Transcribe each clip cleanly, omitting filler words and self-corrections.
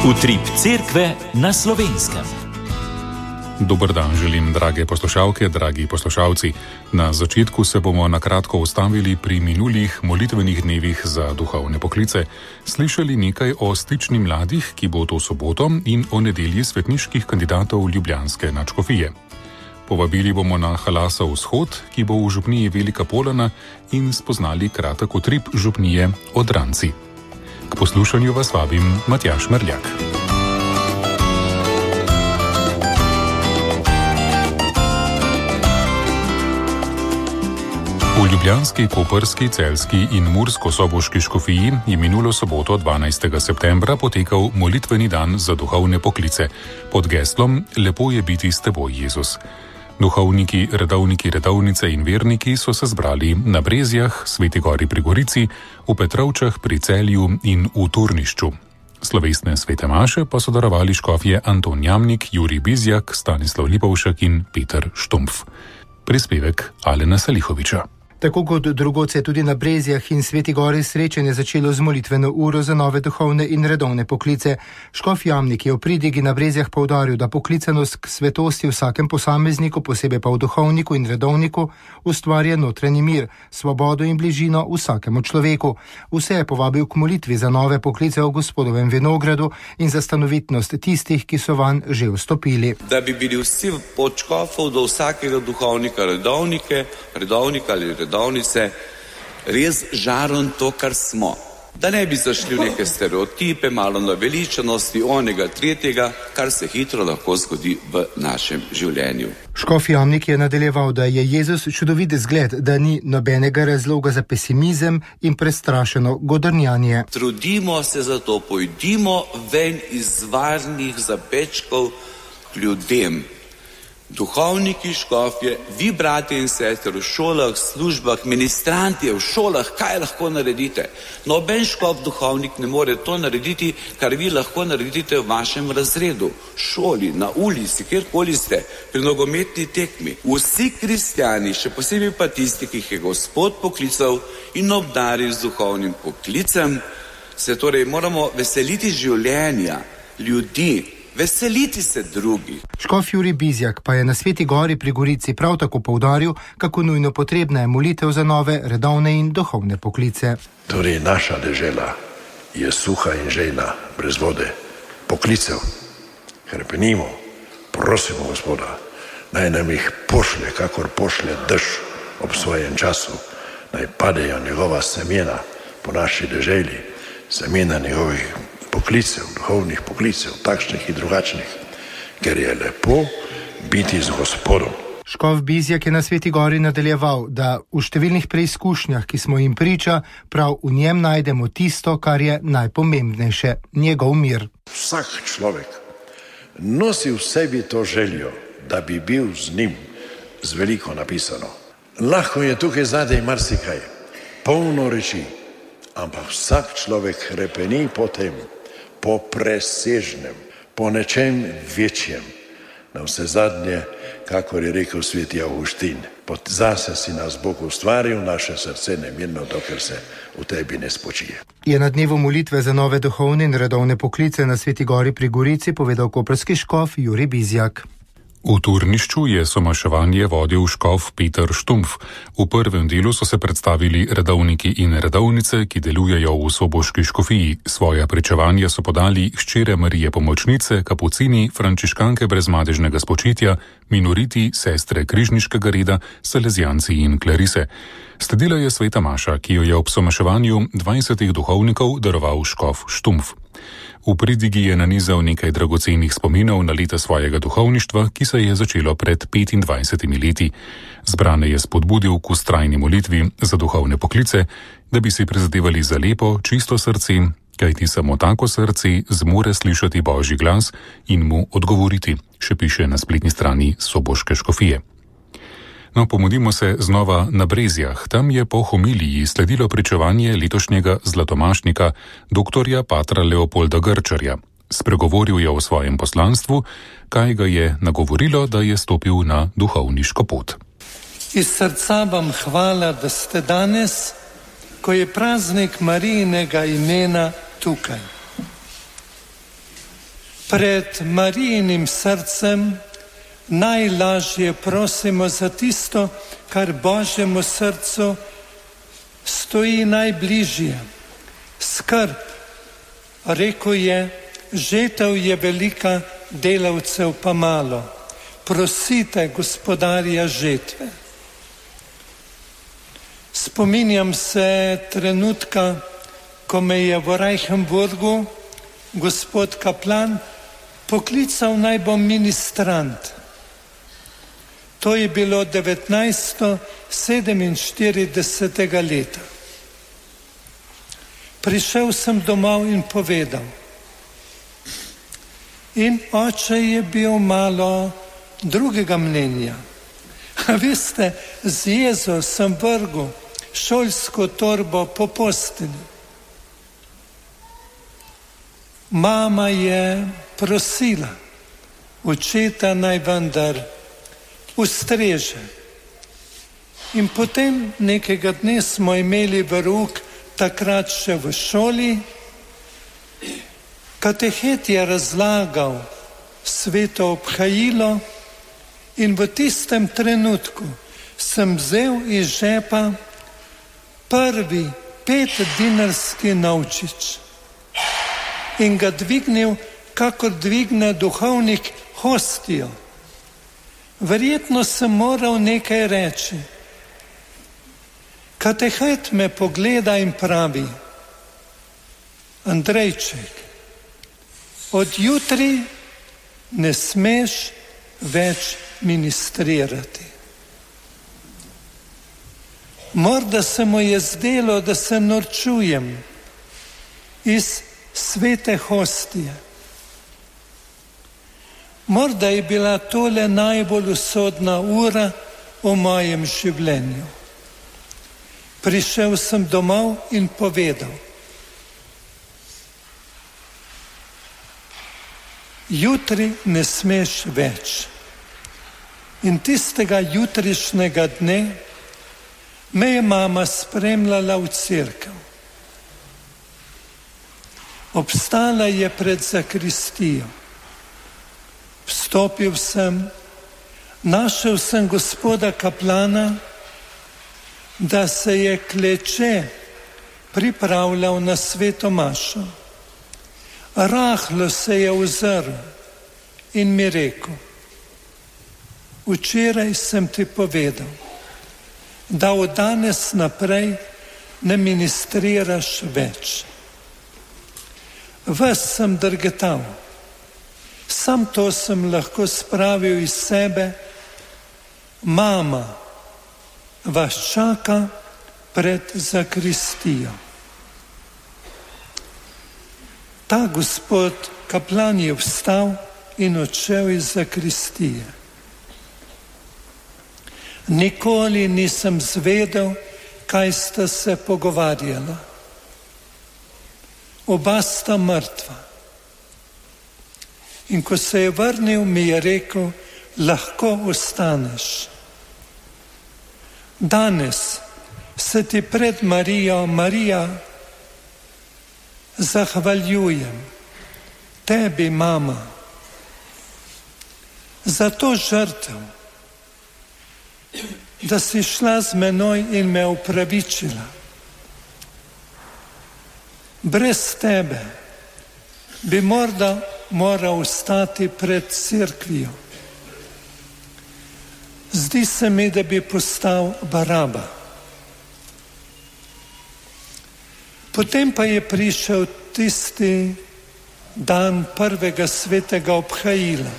Utrip cerkve na Slovenskem. Dober dan želim, drage poslušalke, dragi poslušalci. Na začetku se bomo na kratko ustavili pri minulih molitvenih dnevih za duhovne poklice. Slišali nekaj o stični mladih, ki bo to soboto, in o nedelji svetniških kandidatov ljubljanske nadškofije. Povabili bomo na Halasa vzhod, ki bo v župniji Velika Polana, in spoznali kratek utrip župnije Odranci. K poslušanju vas vabim Matjaž Mrljak. V ljubljanski, koprski, celjski in mursko-soboški škofiji je minulo soboto 12. septembra potekal molitveni dan za duhovne poklice pod geslom Lepo je biti s teboj, Jezus. Duhovniki, redovnice in verniki so se zbrali na Brezjah, Sveti Gori pri Gorici, v Petrovčah pri Celju in v Turnišču. Slovesne svete maše pa so darovali škofje Anton Jamnik, Jurij Bizjak, Stanislav Lipovšek in Peter Štumpf. Prispevek Alena Salihoviča. Tako kot drugod se je tudi na Brezjah in Sveti Gori srečanje začelo z molitveno uro za nove duhovne in redovne poklice. Škof Jamnik je v pridigi na Brezjah poudaril, da poklicanost k svetosti vsakem posamezniku, posebej pa v duhovniku in redovniku, ustvarja notranji mir, svobodo in bližino vsakemu človeku. Vse je povabil k molitvi za nove poklice v Gospodovem vinogradu in za stanovitnost tistih, ki so vanj že vstopili. Da bi bili vsi od škofov do vsakega duhovnika, redovnika ali redovnice, res žarom to, kar smo. Da ne bi zašli v neke stereotipe, malo naveličanosti, onega, tretjega, kar se hitro lahko zgodi v našem življenju. Škof Jamnik je nadaljeval, da je Jezus čudovit zgled, da ni nobenega razloga za pesimizem in prestrašeno godrnjanje. Trudimo se za to, pojdimo ven iz varnih zapečkov k ljudem. Duhovniki, škofje, vi, bratje in sestre, v šolah, službah, ministranti v šolah, kaj lahko naredite? Noben škof duhovnik ne more to narediti, kar vi lahko naredite v vašem razredu, šoli, na ulici, kjerkoli ste, pri nogometni tekmi. Vsi kristjani, še posebej pa tisti, ki jih je Gospod poklical in obdaril z duhovnim poklicem, se torej moramo veseliti življenja, ljudi, veseliti se drugih. Škof Jurij Bizjak pa je na Sveti Gori pri Gorici prav tako poudaril, kako nujno potrebna je molitev za nove redovne in duhovne poklice. Torej naša dežela je suha in žejna, brez vode, poklicev. Hrepenimo, prosimo Gospoda, naj nam jih pošlje, kakor pošlje dež ob svojem času, naj padejo njegova semena po naši deželi, semena njegovih poklicev, duhovnih poklicev, takšnih in drugačnih, ker je lepo biti z Gospodom. Škof Bizjak je na Sveti Gori nadaljeval, da v številnih preizkušnjah, ki smo jim priča, prav v njem najdemo tisto, kar je najpomembnejše, njegov mir. Vsak človek nosi v sebi to željo, da bi bil z njim, z veliko napisano. Lahko je tukaj zadej marsikaj, polno reči, ampak vsak človek hrepeni po tem, po presežnem, po nečem večjem. Na vse zadnje, kakor je rekel sveti Avguštin, zase si nas Bog ustvaril, naše srce nemirno, dokler se v tebi ne spočije. Je na dnevu molitve za nove duhovne in redovne poklice na Sveti Gori pri Gorici povedal koprski škof Jurij Bizjak. V Turnišču je somaševanje vodil škof Peter Štumpf. V prvem delu so se predstavili redovniki in redovnice, ki delujejo v soboški škofiji. Svoja pričevanja so podali hčere Marije Pomočnice, kapucini, frančiškanke brezmadežnega spočitja, minoriti, sestre križniškega reda, salezijanci in klarise. Sledila je sveta maša, ki jo je ob somaševanju 20 duhovnikov daroval škof Štumpf. V pridigi je nanizal nekaj dragocenih spominov na leta svojega duhovništva, ki se je začelo pred 25 leti. Zbrane je spodbudil k vztrajni molitvi za duhovne poklice, da bi si prizadevali za lepo, čisto srce, kajti samo tako srce zmore slišati Božji glas in mu odgovoriti, še piše na spletni strani soboške škofije. No, pomodimo se znova na Brezjah. Tam je po homiliji sledilo pričevanje letošnjega zlatomašnika, doktorja patra Leopolda Grčarja. Spregovoril je o svojem poslanstvu, kaj ga je nagovorilo, da je stopil na duhovniško pot. Iz srca vam hvala, da ste danes, ko je praznik Marijinega imena, tukaj. Pred Marijinim srcem najlažje prosimo za tisto, kar Božjemu srcu stoji najbližje. Skrb. Rekel je, žetev je velika, delavcev pa malo. Prosite gospodarja žetve. Spominjam se trenutka, ko me je v Reichenburgu gospod kaplan poklical, naj bom ministrant. To je bilo 1947 leta. Prišel sem domov in povedal. In oče je bil malo drugega mnenja. A veste, z jezo sem vrgel šolsko torbo po postelji. Mama je prosila očeta, naj vendar ustreže. In potem nekega dne smo imeli verouk, takrat še v šoli. Katehet je razlagal sveto obhajilo in v tistem trenutku sem vzel iz žepa prvi 5-dinarski novčič in ga dvignil, kakor dvigne duhovnik hostijo. Verjetno sem moral nekaj reči. Katehet me pogleda in pravi: Andrejček, od jutri ne smeš več ministrirati. Morda se mu je zdelo, da se norčujem iz svete hostije. Morda je bila tole najbolj usodna ura v mojem življenju. Prišel sem domov in povedal: jutri ne smeš več. In tistega jutrišnjega dne me je mama spremljala v cerkev. Obstala je pred zakristijo. Vstopil sem, našel sem gospoda kaplana, da se je kleče pripravljal na sveto mašo. Rahlo se je ozrl in mi rekel: včeraj sem ti povedal, da od danes naprej ne ministriraš več. Ves sem drgetal, sam to sem lahko spravil iz sebe. Mama vas čaka pred zakristijo. Ta gospod kaplan je vstal in odšel iz zakristije. Nikoli nisem zvedel, kaj sta se pogovarjala. Oba sta mrtva. In ko se je vrnil, mi je rekel: lahko ostaneš. Danes se ti pred Marijo, Marija, zahvaljujem, tebi, mama, za to žrtev, da si šla z menoj in me opravičila. Brez tebe bi morda moral ostati pred cerkvijo. Zdi se mi, da bi postal Baraba. Potem pa je prišel tisti dan prvega svetega obhajila.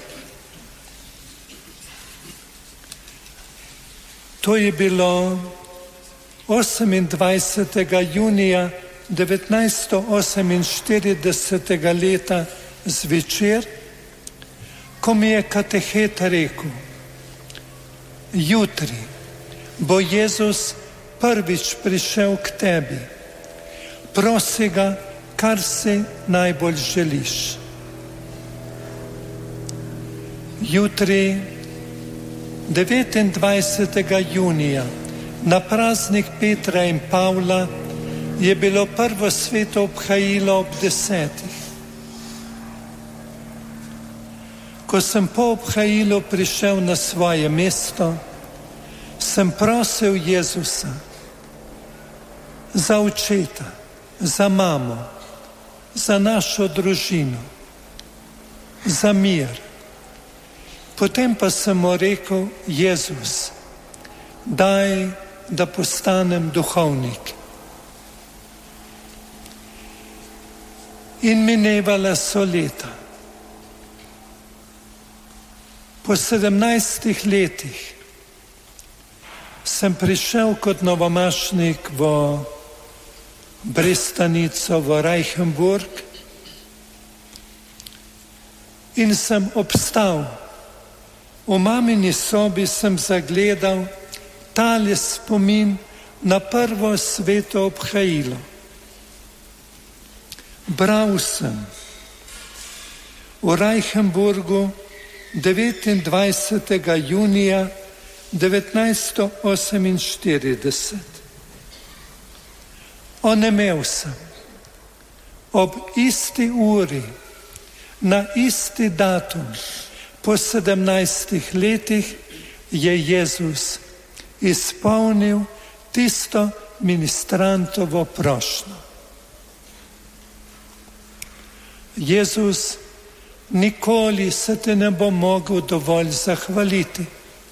To je bilo 28. junija 1948. leta zvečer, ko mi je katehet rekel: jutri bo Jezus prvič prišel k tebi. Prosi ga, kar si najbolj želiš. Jutri, 29. junija, na praznik Petra in Pavla, je bilo prvo sveto obhajilo ob 10. Ko sem po obhajilu prišel na svoje mesto, sem prosil Jezusa za očeta, za mamo, za našo družino, za mir. Potem pa sem mu rekel: Jezus, daj, da postanem duhovnik. In minevala so leta. Po 17 letih sem prišel kot novomašnik v Brestanico, v Reichenburg, in sem obstal. V mamini sobi sem zagledal tale spomin na prvo sveto obhajilo. Bral sem v Reichenburgu 29. junija 1948. Onemel sem. Ob isti uri, na isti datum, po 17 letih je Jezus izpolnil tisto ministrantovo prošnjo. Jezus, nikoli se te ne bo mogel dovolj zahvaliti.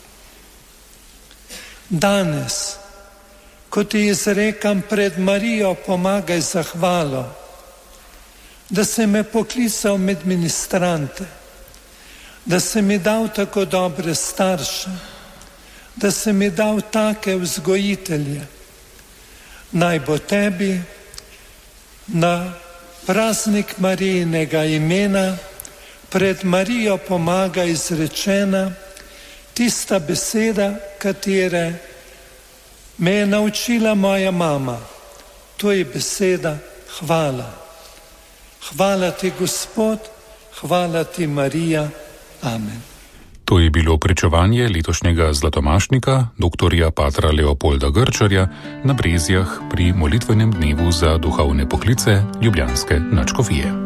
Danes, ko ti izrekam pred Marijo, pomagaj zahvalo, da si me poklical med ministrante, da si mi dal tako dobre starše, da si mi dal take vzgojitelje. Naj bo tebi na praznik Marijinega imena pred Marijo pomaga izrečena tista beseda, katere me je naučila moja mama. To je beseda hvala. Hvala ti, Gospod, hvala ti, Marija. Amen. To je bilo pričevanje letošnjega zlatomašnika, doktorja patra Leopolda Grčarja, na Brezjah pri molitvenem dnevu za duhovne poklice ljubljanske nadškofije.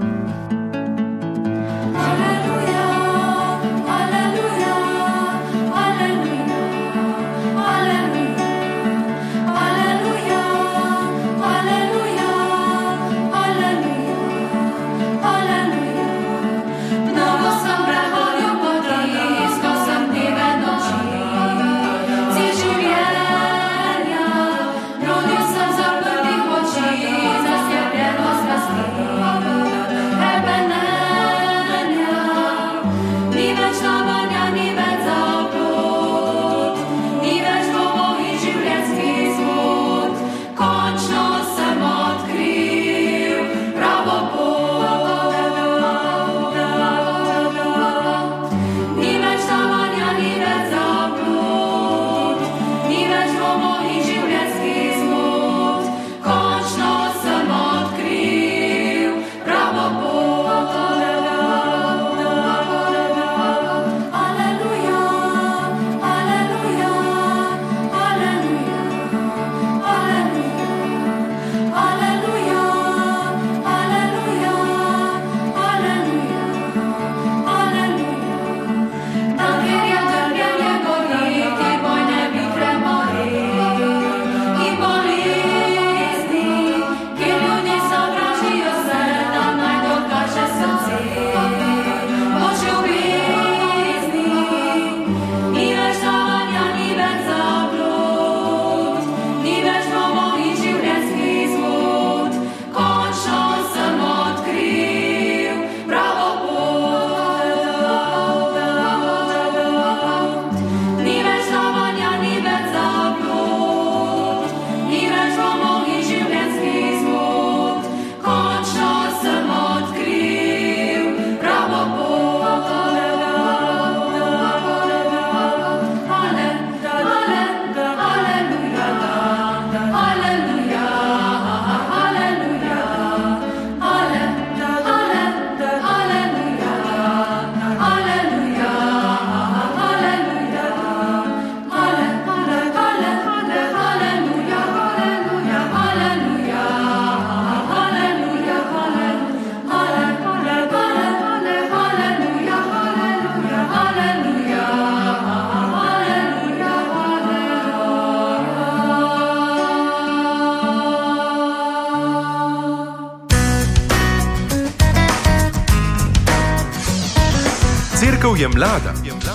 Cerkev je mlada.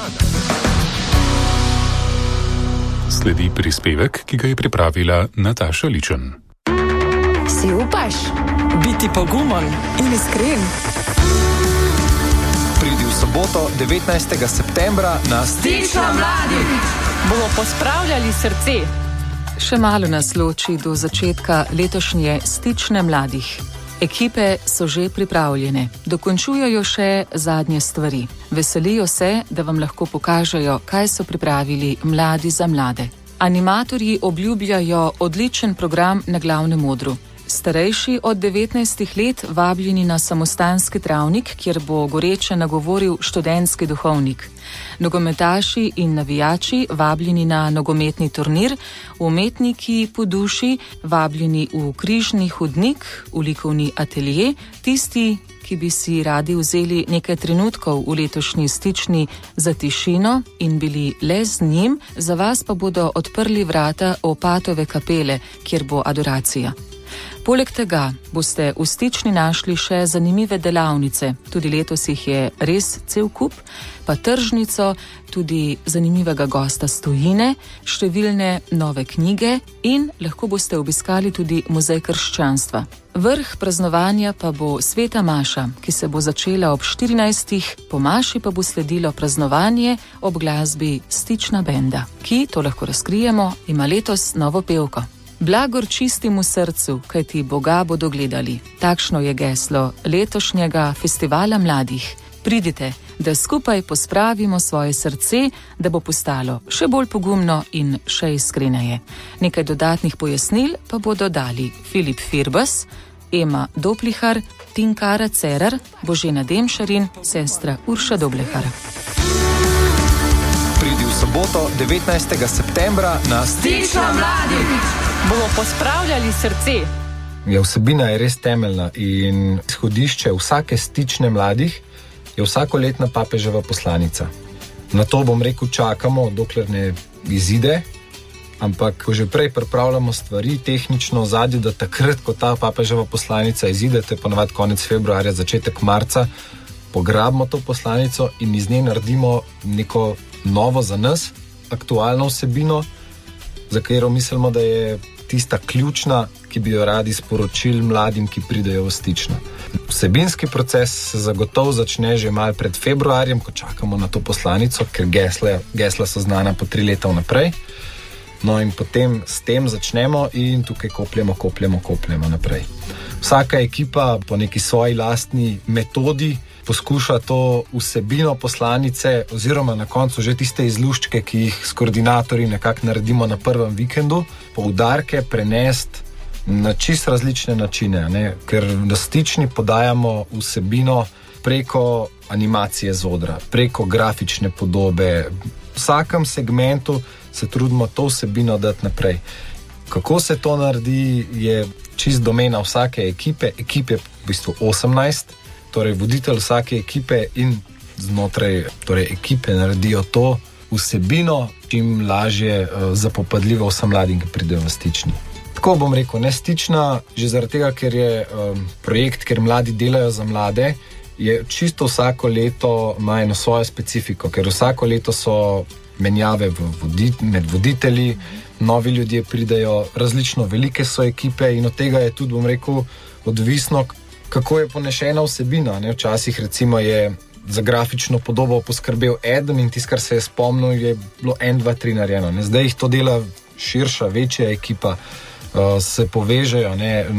Sledi prispevek, ki ga je pripravila Nataša Ličen. Si upaš biti pogumen in iskren? Pridi v soboto 19. septembra na Stično mladih. Bomo pospravljali srce. Še malo nas loči do začetka letošnje Stične mladih. Ekipe so že pripravljene, dokončujejo še zadnje stvari. Veselijo se, da vam lahko pokažejo, kaj so pripravili Mladi za mlade. Animatorji obljubljajo odličen program na glavnem odru. Starejši od 19 let vabljeni na samostanski travnik, kjer bo goreče nagovoril študentski duhovnik. Nogometaši in navijači vabljeni na nogometni turnir, umetniki po duši vabljeni v križni hodnik, v likovni atelje, tisti, ki bi si radi vzeli nekaj trenutkov v letošnji Stični za tišino in bili le z njim, za vas pa bodo odprli vrata Opatove kapele, kjer bo adoracija. Poleg tega boste v Stični našli še zanimive delavnice, tudi letos jih je res cel kup, pa tržnico, tudi zanimivega gosta s tujine, številne nove knjige in lahko boste obiskali tudi muzej krščanstva. Vrh praznovanja pa bo Sveta Maša, ki se bo začela ob 14. Po Maši pa bo sledilo praznovanje ob glasbi Stična benda, ki, to lahko razkrijemo, ima letos novo pevko. Blagor čistemu srcu, kajti Boga bodo gledali. Takšno je geslo letošnjega festivala mladih. Pridite, da skupaj pospravimo svoje srce, da bo postalo še bolj pogumno in še iskreneje. Nekaj dodatnih pojasnil pa bodo dali Filip Firbas, Ema Doplihar, Tinkara Cerar, Božena Demšarin, sestra Urša Doblehar. Pridi v soboto 19. septembra na Stično mladih. Bomo pospravljali srce. Vsebina je res temeljna in izhodišče vsake Stične mladih je vsakoletna papeževa poslanica. Na to čakamo, dokler ne izide, ampak ko že prej pripravljamo stvari tehnično ozadje, da takrat, ko ta papeževa poslanica izide, to je ponavadi konec februarja, začetek marca, pograbimo to poslanico in iz nje naredimo neko novo za nas, aktualno vsebino, za katero mislimo, da je tista ključna, ki bi jo radi sporočili mladim, ki pridejo v Stično. Vsebinski proces se zagotovo začne že malo pred februarjem, ko čakamo na to poslanico, ker gesla so znana po 3 leta vnaprej. No in potem s tem začnemo in tukaj kopljemo naprej. Vsaka ekipa po neki svoji lastni metodi poskuša to vsebino poslanice oziroma na koncu že tiste izluščke, ki jih s koordinatorji nekako naredimo na prvem vikendu, poudarke prenesti na čisto različne načine, ne? Ker na Stični podajamo vsebino preko animacije z odra, preko grafične podobe. V vsakem segmentu se trudimo to vsebino dati naprej. Kako se to naredi, je čist domena vsake ekipe. Ekip je v bistvu 18, torej voditelj vsake ekipe in znotraj ekipe naredijo to vsebino čim lažje zapopadljivo vsem mladim, ki pridejo v Stični. Tako bom rekel, ne Stična, že zaradi tega, ker je projekt, ker mladi delajo za mlade, je čisto vsako leto ima eno svojo specifiko, ker vsako leto so menjave med voditelji, novi ljudje pridejo, različno velike so ekipe in od tega je tudi, bom rekel, odvisno, kako je ponešena vsebina. Ne? Včasih recimo je za grafično podobo poskrbel eden in tisto, kar se je spomnil, je bilo 1, 2, 3 narejeno. Ne? Zdaj jih to dela širša, večja ekipa, se povežejo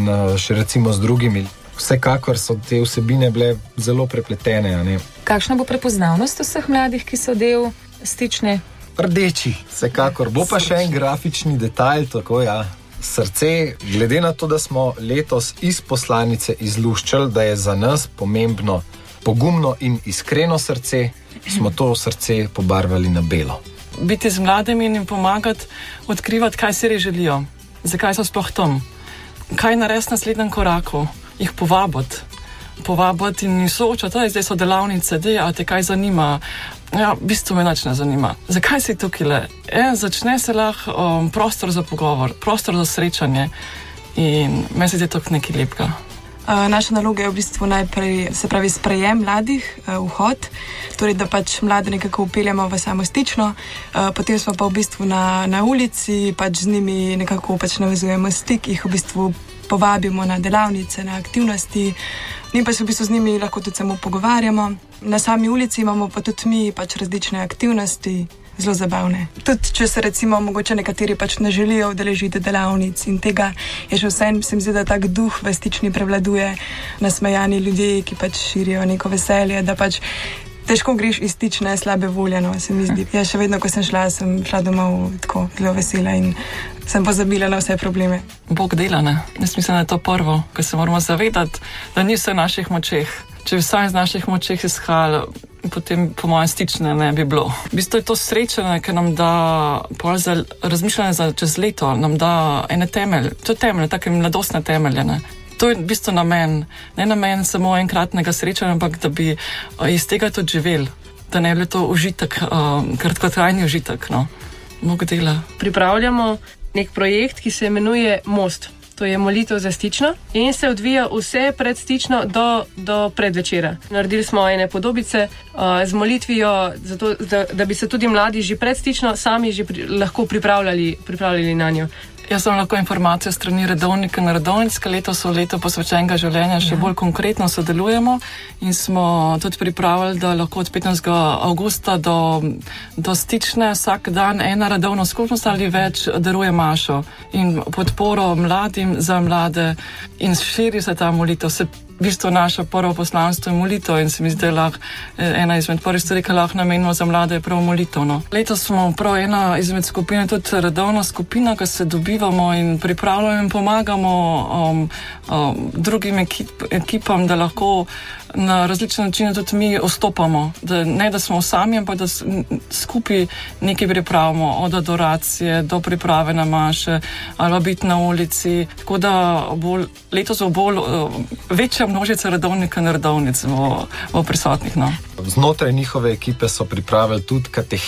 še recimo z drugimi. Vsekakor so te vsebine bile zelo prepletene. Ne? Kakšna bo prepoznavnost vseh mladih, ki so del Stične? Rdeči, vsekakor. Bo pa še en grafični detajl, tako ja. Srce, glede na to, da smo letos iz poslanice izluščali, da je za nas pomembno pogumno in iskreno srce, smo to srce pobarvali na belo. Biti z mladimi in jim pomagati, odkrivati, kaj si res želijo, zakaj so sploh tam, kaj narediti v naslednjem koraku, jih povabiti in soočati, zdaj so delavnice, a te kaj zanima. Ja, v bistvu me nič ne zanima. Zakaj si tukaj le? Začne se lahko prostor za pogovor, prostor za srečanje in meni se zdi to nekaj lepega. Naša naloga je v bistvu najprej, se pravi, sprejem mladih, vhod, torej da pač mlade nekako upeljamo v samo Stično, potem smo pa v bistvu na ulici, pač z njimi nekako pač navezujemo stik, jih v bistvu povabimo na delavnice, na aktivnosti, in pa se v bistvu z njimi lahko tudi samo pogovarjamo. Na sami ulici imamo pa tudi mi pač različne aktivnosti, zelo zabavne. Tudi če se recimo mogoče nekateri pač ne želijo udeležiti delavnic in tega, je še vseeno, se mi zdi, da tak duh v Stični prevladuje, nasmejani ljudje, ki pač širijo neko veselje, da pač težko greš iz Stične slabe volje, no, se mi zdi. Ja, še vedno, ko sem šla domov tako zelo vesela in sem pozabila na vse probleme. Bog dela, ne? Jaz mislim, da je to prvo, ko se moramo zavedati, da ni vse v naših močeh. Če bi vsaj iz naših močeh izhajalo, potem po mojem Stične ne bi bilo. V bistvu je to srečanje, ker nam da za razmišljanje za čez leto, nam da ene temelj. To je temelj, take mladostne temelje, ne? To je v bistvu namen. Ne namen samo enkratnega srečanja, ampak da bi iz tega tudi živeli. Da ne bi to užitek, kratkotrajni užitek, no. Mnogo dela. Pripravljamo nek projekt, ki se imenuje Most. To je molitev za Stično in se odvija vse pred Stično do predvečera. Naredili smo ene podobice z molitvijo, zato, da bi se tudi mladi že pred Stično sami že lahko pripravljali na njo. Jaz sem lahko informacijo strani redovnika na redovnice, letos so leto posvečenega življenja, še bolj konkretno sodelujemo in smo tudi pripravili, da lahko od 15. avgusta do Stične vsak dan ena redovna skupnost ali več daruje mašo in podporo mladim za mlade in širi se ta molitev. V bistvu naše prvo poslanstvo je molitev in se mi zdi, da ena izmed prvih stvari, ki lahko namenimo za mlade, je prav molitev. No. Letos smo prav ena izmed skupin, tudi redovna skupina, ki se dobivamo in pripravljamo in pomagamo drugim ekipam, da lahko na različne načine tudi mi vstopamo. Da smo sami, ampak da skupaj nekaj pripravimo, od adoracije do priprave na maše ali biti na ulici. Tako da letos bo večja množica redovnika in redovnic bo prisotnih. No. Znotraj njihove ekipe so pripravili tudi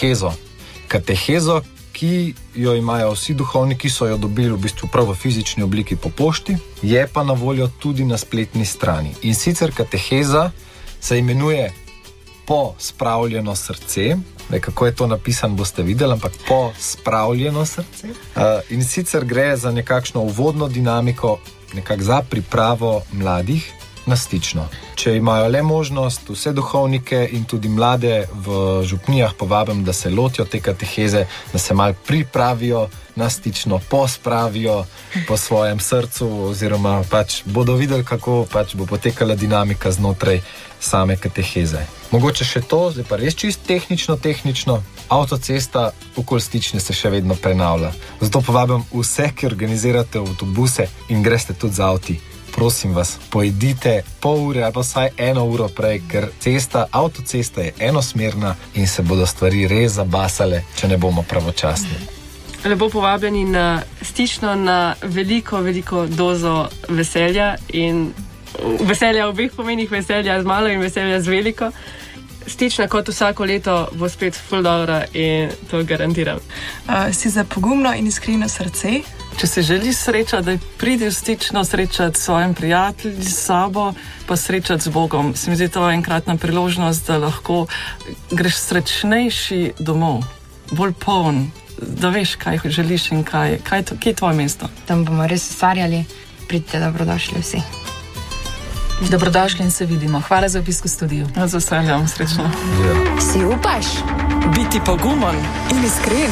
katehezo, ki jo imajo vsi duhovniki, so jo dobili v bistvu prav v fizični obliki po pošti, je pa na voljo tudi na spletni strani. In sicer kateheza se imenuje Pospravljeno srce. Kako je to napisano, boste videli, ampak Pospravljeno srce. In sicer gre za nekakšno uvodno dinamiko, nekako za pripravo mladih na Stično. Če imajo le možnost, vse duhovnike in tudi mlade v župnijah povabim, da se lotijo te kateheze, da se malo pripravijo na Stično, pospravijo po svojem srcu oziroma pač bodo videli, kako pač bo potekala dinamika znotraj same kateheze. Mogoče še to, zdaj pa res čist tehnično, avtocesta okoli Stične se še vedno prenavlja. Zato povabim vse, ki organizirate avtobuse in greste tudi z avti. Prosim vas, pojdite pol ure ali pa vsaj 1 uro prej, ker avtocesta je enosmerna in se bodo stvari res zabasale, če ne bomo pravočasni. Lepo povabljeni na Stično, na veliko dozo veselja in veselja v obeh pomenih, veselja z malo in veselja z veliko. Stična kot vsako leto bo spet ful dobra in to garantiram. Si za pogumno in iskreno srce. Če se želi srečati, da pridi v Stično srečati s svojim prijatelji, s sabo, pa srečati z Bogom. Se mi zdi to enkratna priložnost, da lahko greš srečnejši domov, bolj poln, da veš, kaj želiš in kje je tvoje mesto. Tam bomo res ustvarjali, pridite, dobrodošli vsi. Dobrodošli in se vidimo. Hvala za obisk v studiu. Z veseljem, srečno. Si upaš biti pogumen in iskren?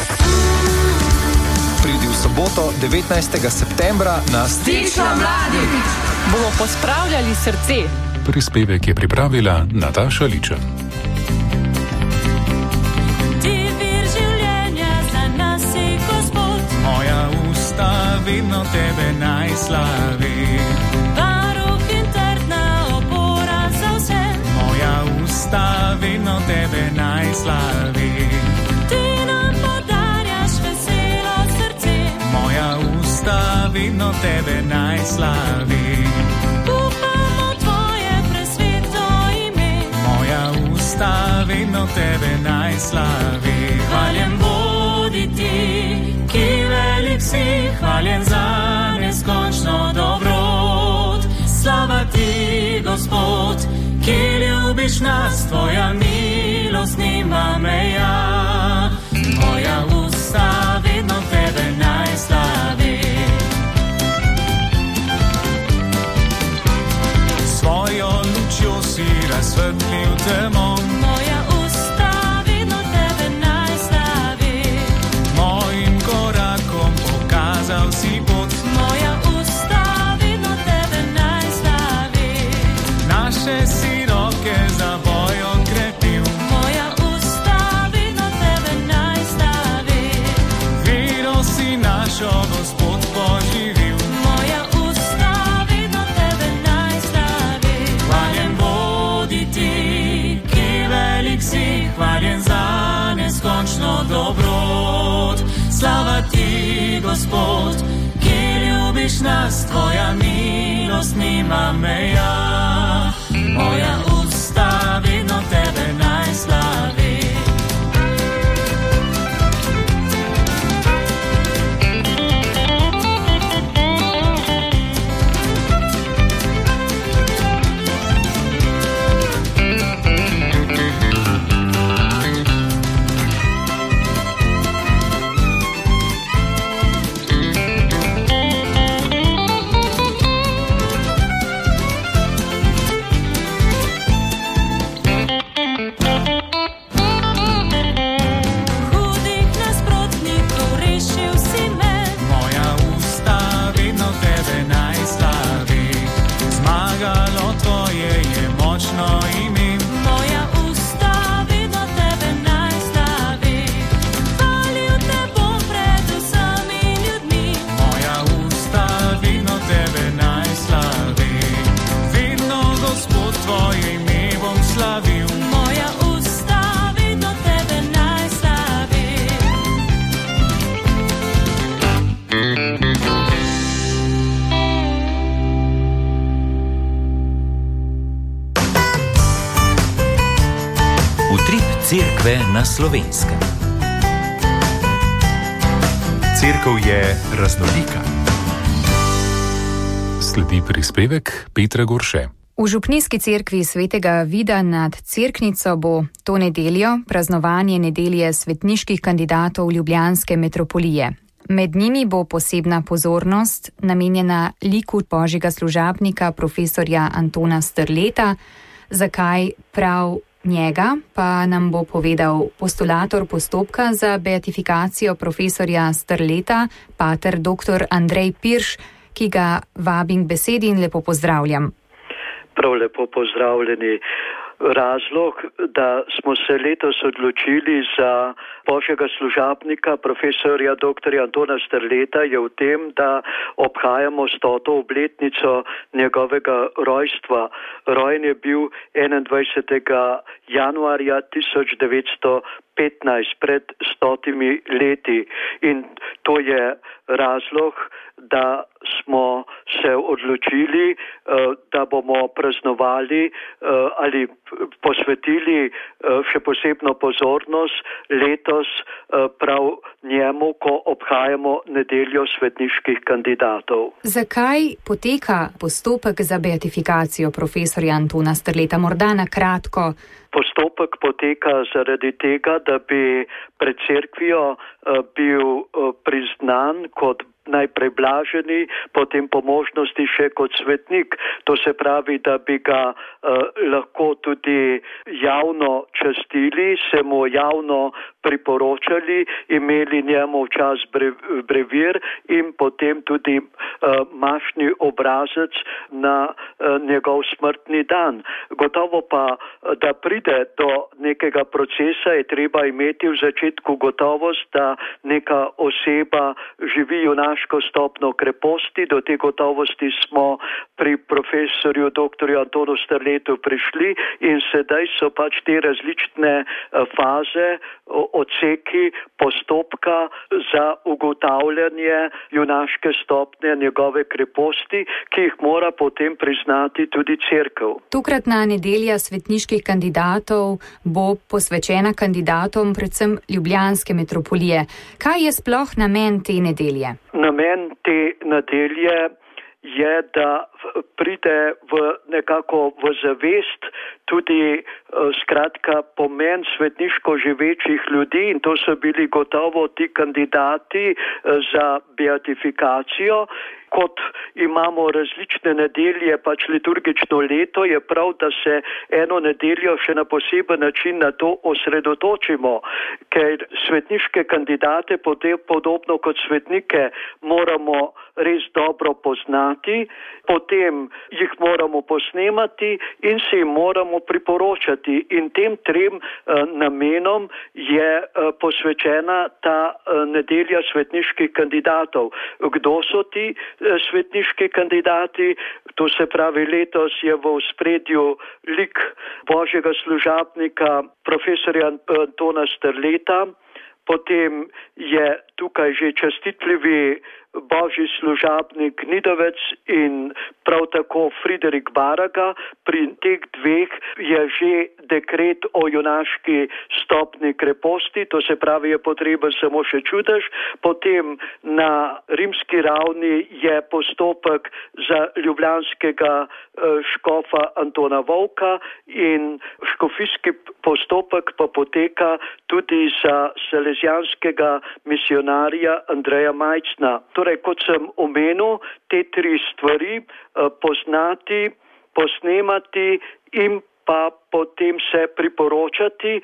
Pridi v soboto 19. septembra na Stično mladi. Bomo pospravljali srce. Prispevek je pripravila Nataša Ličen. Ti vir življenja za nas si Gospod. Moja usta vedno tebe naj slavi. Vedno tebe naj slavi. Ti nam podarjaš veselo srce. Moja usta vedno tebe naj slavi. Upamo tvoje presveto ime. Moja usta vedno tebe naj slavi. Hvaljen bodi ti, ki velik si, hvaljen za neskončno dobrot. slava ti, Gospod, ki ljubiš nas, tvoja milost nima meja. Moja usta vedno tebe naj slavi. Svojo lučjo si razsvetlil temo. Moja usta vedno tebe naj slavi. Mojim korakom pokazal si pot. Moja usta vedno tebe naj slavi. Naše si roke za boj okrepil. Moja usta vedno tebe naj slavi. Vero si našo, Gospod, poživil. Moja usta vedno tebe naj slavi. Hvaljen bodi ti, ki velik si, hvaljen za neskončno dobrot. Slava ti, Gospod, ki ljubiš nas, tvoja milost nima meja. Moja usta vedno tebe naj slavi. Cerkve na Slovenskem. Cerkev je raznolika. Sledi prispevek Petra Gorše. V župnijski cerkvi svetega Vida nad Cerknico bo to nedeljo praznovanje nedelje svetniških kandidatov ljubljanske metropolije. Med njimi bo posebna pozornost namenjena liku božjega služabnika profesorja Antona Strleta. Zakaj prav njega, pa nam bo povedal postulator postopka za beatifikacijo profesorja Strleta, pater dr. Andrej Pirš, ki ga vabim k besedi in lepo pozdravljam. Prav lepo pozdravljeni. Razlog, da smo se letos odločili za božjega služabnika profesorja dr. Antona Strleta, je v tem, da obhajamo 100. obletnico njegovega rojstva. Rojen je bil 21. januarja 1915, pred 100 leti. In to je razlog, da smo se odločili, da bomo praznovali ali posvetili še posebno pozornost letos prav njemu, ko obhajamo nedeljo svetniških kandidatov. Zakaj poteka postopek za beatifikacijo profesorja Antona Strleta? Morda na kratko. Postopek poteka zaradi tega, da bi pred cerkvijo bil priznan kot najprej blaženi, potem po možnosti še kot svetnik. To se pravi, da bi ga lahko tudi javno častili, se mu javno priporočali, imeli njemu včas brevir in potem tudi mašni obrazec na njegov smrtni dan. Gotovo pa, da pride do nekega procesa, je treba imeti v začetku gotovost, da neka oseba živi junaško stopno kreposti. Do te gotovosti smo pri profesorju dr. Antonu Strletu prišli in sedaj so pač te različne faze, odseki postopka za ugotavljanje junaške stopnje njegove kreposti, ki jih mora potem priznati tudi cerkev. Tokratna nedelja svetniških kandidatov bo posvečena kandidatom predvsem ljubljanske metropolije. Kaj je sploh namen te nedelje? Namen te nedelje je, da pride nekako v zavest tudi skratka pomen svetniško živečih ljudi, in to so bili gotovo ti kandidati za beatifikacijo. Kot imamo različne nedelje, pač liturgično leto, je prav, da se eno nedeljo še na poseben način na to osredotočimo, ker svetniške kandidate, podobno kot svetnike, moramo res dobro poznati, potem jih moramo posnemati in se jim moramo priporočati. In tem trem namenom je posvečena ta nedelja svetniških kandidatov. Kdo so ti svetniški kandidati? To se pravi, letos je v ospredju lik božjega služabnika profesorja Antona Strleta, potem je tukaj že častitljivi božji služabnik Nidovec in prav tako Friderik Baraga. Pri teh dveh je že dekret o junaški stopni kreposti, to se pravi, je potreben samo še čudež. Potem na rimski ravni je postopek za ljubljanskega škofa Antona Volka in škofijski postopek pa poteka tudi za salezijanskega misionarja Andreja Majcna. Torej, kot sem omenil, te tri stvari, poznati, posnemati in pa potem se priporočati,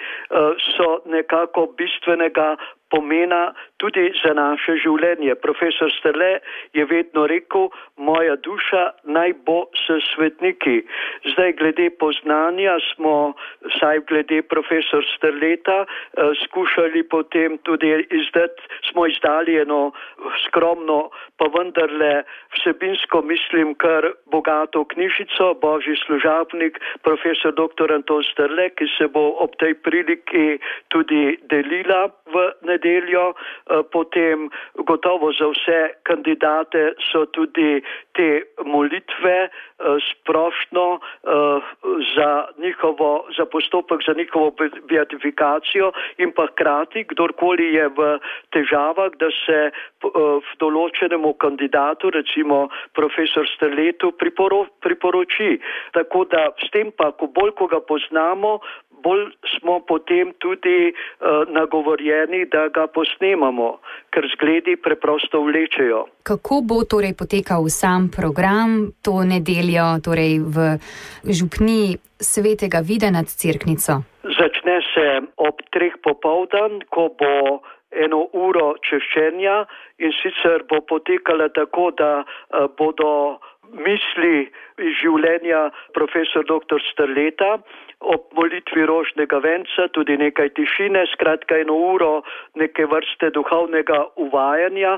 so nekako bistvenega pomena tudi za naše življenje. Profesor Strle je vedno rekel, moja duša naj bo s svetniki. Zdaj, glede poznanja smo, saj glede profesor Strleta, skušali potem tudi smo izdali eno skromno, pa vendarle vsebinsko mislim kar bogato knjižico, Božji služabnik, profesor dr. Anton Strle, ki se bo ob tej priliki tudi delila v nedeljo. Potem gotovo za vse kandidate so tudi te molitve splošno za postopek za njihovo beatifikacijo in pa hkrati, kdorkoli je v težavah, da se v določenemu kandidatu, recimo profesor Strletu, priporoči. Tako da s tem pa, bolj ko ga poznamo, bolj smo potem tudi nagovorjeni, da ga posnemamo, ker zgledi preprosto vlečejo. Kako bo torej potekal sam program to nedeljo, torej v župniji Svetega Vida nad Cerknico? Začne se ob 3 popoldan, ko bo 1 uro češčenja, in sicer bo potekala tako, da bodo misli iz življenja profesor dr. Strleta, ob molitvi rožnega venca tudi nekaj tišine, skratka 1 uro neke vrste duhovnega uvajanja.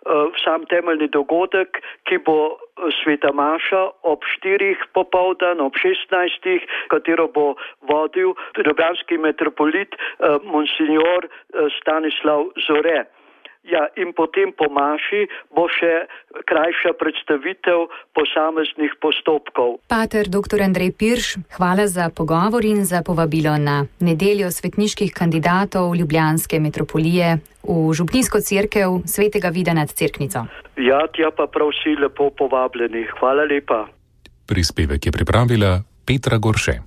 Sam temeljni dogodek, ki bo sveta maša ob 4 popoldan, ob 16, katero bo vodil ljubljanski metropolit monsignor Stanislav Zore. Ja, in potem po maši bo še krajša predstavitev posameznih postopkov. Pater dr. Andrej Pirš, hvala za pogovor in za povabilo na nedeljo svetniških kandidatov ljubljanske metropolije v župnijsko cerkev Svetega Vida nad Cerknico. Ja, tja pa prav vsi lepo povabljeni. Hvala lepa. Prispevek je pripravila Petra Gorše.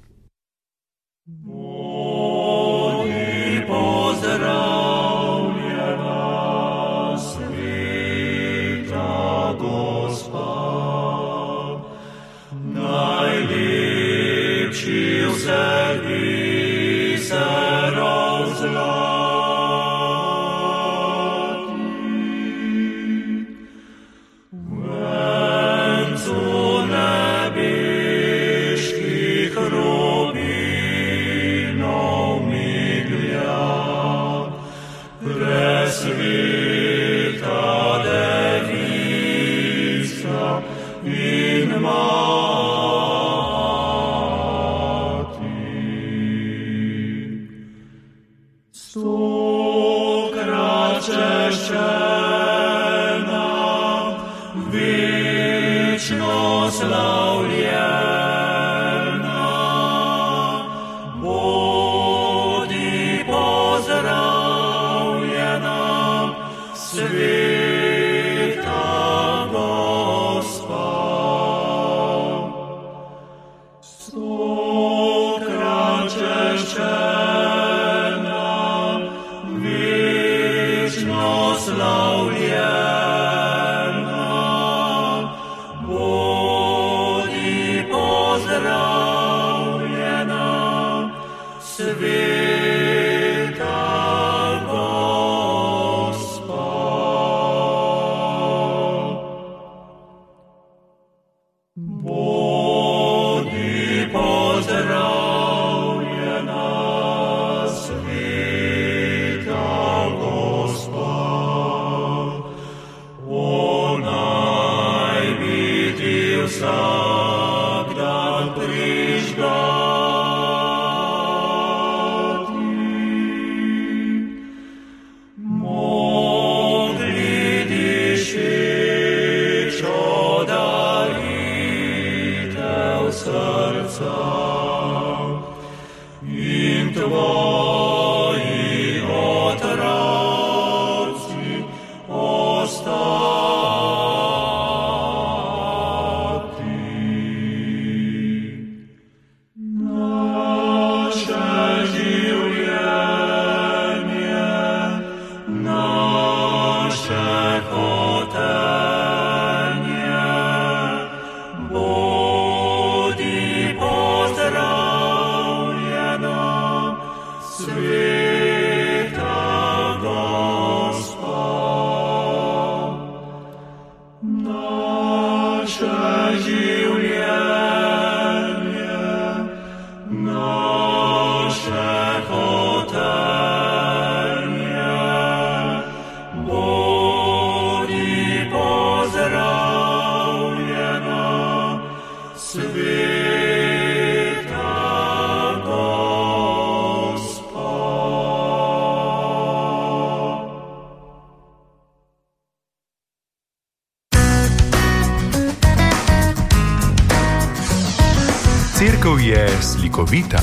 In mati Cerkev je slikovita.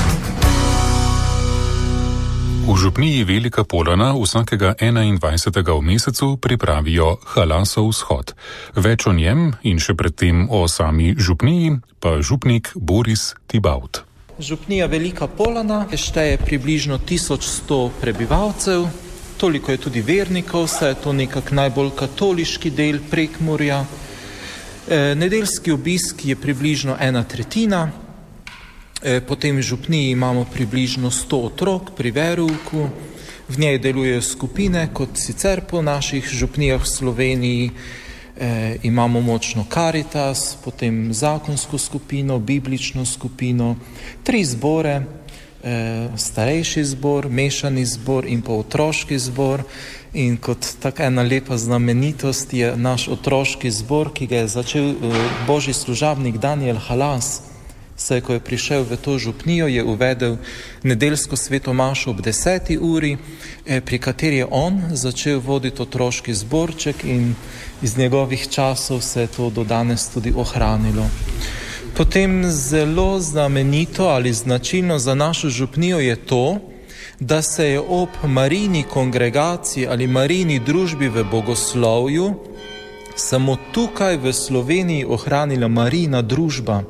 V župniji Velika Polana vsakega 21. v mesecu pripravijo Halasov shod. Več o njem in še predtem o sami župniji pa župnik Boris Tibaut. Župnija Velika Polana šteje približno 1100 prebivalcev, toliko je tudi vernikov, saj je to nekak najbolj katoliški del Prekmurja. Nedeljski obisk je približno 1/3, potem v župniji imamo približno 100 otrok pri verouku, v njej delujejo skupine, kot sicer po naših župnijah v Sloveniji, imamo močno Karitas, potem zakonsko skupino, biblično skupino, 3 zbore, starejši zbor, mešani zbor in pa otroški zbor. In kot tak ena lepa znamenitost je naš otroški zbor, ki ga je začel božji služabnik Daniel Halas. Saj, ko je prišel v to župnijo, je uvedel nedeljsko sveto mašo ob 10. uri, pri kateri je on začel voditi otroški zborček in iz njegovih časov se je to do danes tudi ohranilo. Potem zelo znamenito ali značilno za našo župnijo je to, da se je ob Marijini kongregaciji ali Marijini družbi v bogoslovju samo tukaj v Sloveniji ohranila Marijina družba.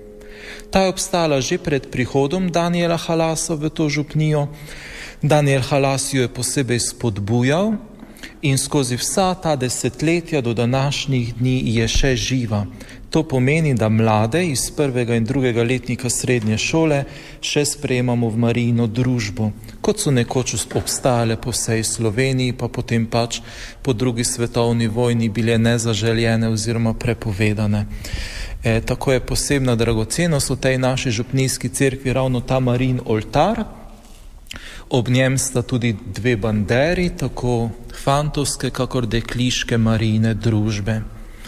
Ta je obstala že pred prihodom Daniela Halasa v to župnijo. Daniel Halas jo je posebej spodbujal in skozi vsa ta desetletja do današnjih dni je še živa. To pomeni, da mlade iz 1. in 2. letnika srednje šole še sprejemamo v Marijino družbo, kot so nekoč obstajale po vsej Sloveniji, pa potem pač po 2. svetovni vojni bile nezaželjene oziroma prepovedane. Tako je posebna dragocenost v tej naši župnijski cerkvi ravno ta Marijin oltar. Ob njem sta tudi 2 banderi, tako fantovske kakor dekliške Marijine družbe.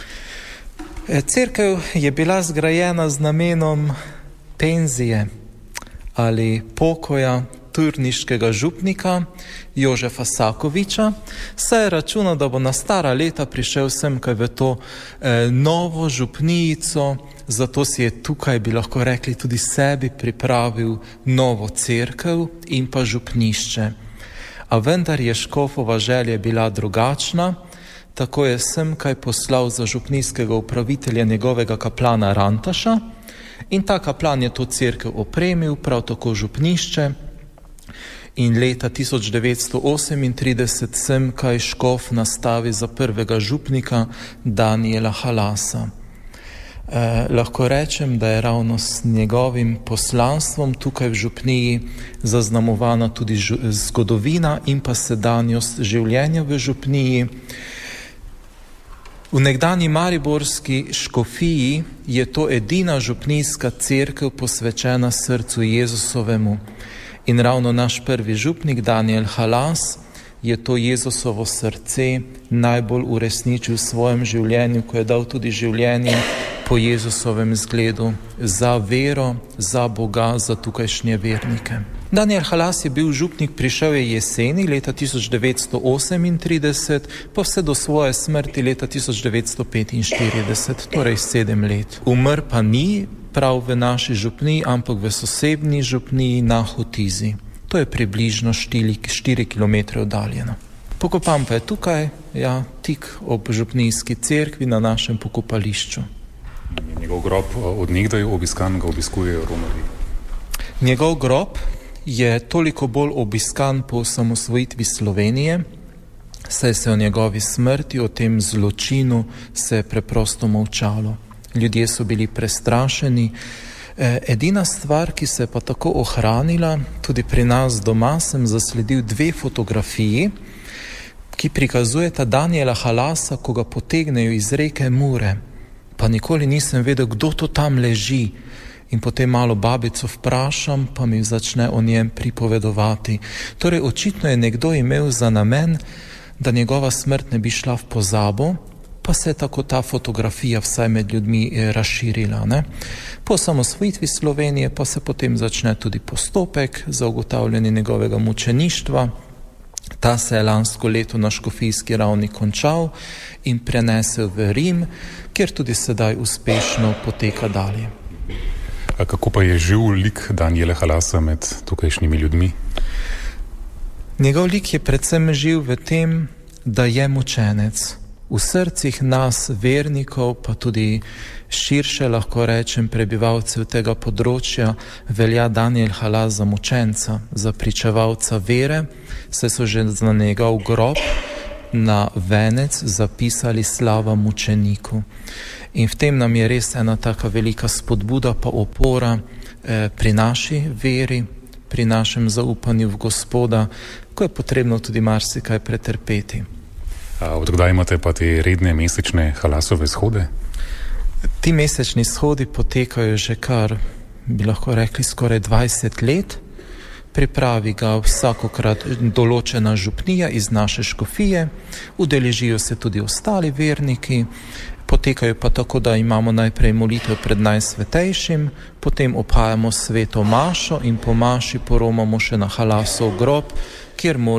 Cerkev je bila zgrajena z namenom penzije ali pokoja turniškega župnika Jožefa Sakoviča, saj je računal, da bo na stara leta prišel semkaj v to novo župnijico, zato si je tukaj, bi lahko rekli, tudi sebi pripravil novo cerkev in pa župnišče. A vendar je škofova želja bila drugačna, tako je semkaj poslal za župnijskega upravitelja njegovega kaplana Rantaša In ta kaplan je to cerkev opremil, prav tako župnišče. In leta 1938 sem kaj škof nastavi za prvega župnika Daniela Halasa. Lahko rečem, da je ravno s njegovim poslanstvom tukaj v župniji zaznamovana tudi zgodovina in pa sedanjost življenja v župniji. V nekdanji mariborski škofiji je to edina župnijska cerkev posvečena srcu Jezusovemu. In ravno naš prvi župnik Daniel Halas je to Jezusovo srce najbolj uresničil v svojem življenju, ko je dal tudi življenje po Jezusovem zgledu za vero, za Boga, za tukajšnje vernike. Daniel Halas je bil župnik, prišel je jeseni leta 1938, pa vse do svoje smrti leta 1945, torej 7 let. Umr pa ni prav v naši župniji, ampak v sosednji župniji na Hotizi. To je približno 4 km oddaljeno. Pokopan pa je tukaj, ja, tik ob župnijski cerkvi na našem pokopališču. Njegov grob od nekdaj obiskan, ga obiskujejo Romarji. Njegov grob je toliko bolj obiskan po osamosvojitvi Slovenije, saj se o njegovi smrti, o tem zločinu se je preprosto molčalo. Ljudje so bili prestrašeni. Edina stvar, ki se je pa tako ohranila, tudi pri nas doma sem zasledil 2 fotografiji, ki prikazujeta Daniela Halasa, ko ga potegnejo iz reke Mure. Pa nikoli nisem vedel, kdo to tam leži. In potem malo babico vprašam, pa mi začne o njem pripovedovati. Torej, očitno je nekdo imel za namen, da njegova smrt ne bi šla v pozabo, pa se je tako ta fotografija vsaj med ljudmi razširila. Ne? Po osamosvojitvi Slovenije pa se potem začne tudi postopek za ugotavljanje njegovega mučeništva. Ta se je lansko leto na škofijski ravni končal in prenesel v Rim, kjer tudi sedaj uspešno poteka dalje. A kako pa je živ lik Daniela Halasa med tukajšnjimi ljudmi? Njegov lik je predvsem živ v tem, da je mučenec. V srcih nas, vernikov, pa tudi širše, lahko rečem, prebivalcev tega področja, velja Daniel Halas za mučenca, za pričevalca vere, saj so že za njegov grob na venec zapisali slava mučeniku. In v tem nam je res ena taka velika spodbuda pa opora pri naši veri, pri našem zaupanju v Gospoda, ko je potrebno tudi marsikaj pretrpeti. Odkdaj imate pa te redne mesečne Halasove shode? Ti mesečni shodi potekajo že kar, bi lahko rekli, skoraj 20 let. Pripravi ga vsakokrat določena župnija iz naše škofije, udeležijo se tudi ostali verniki, potekajo pa tako, da imamo najprej molitev pred Najsvetejšim, potem obhajamo sveto mašo in po maši poromamo še na Halasov grob, kjer molimo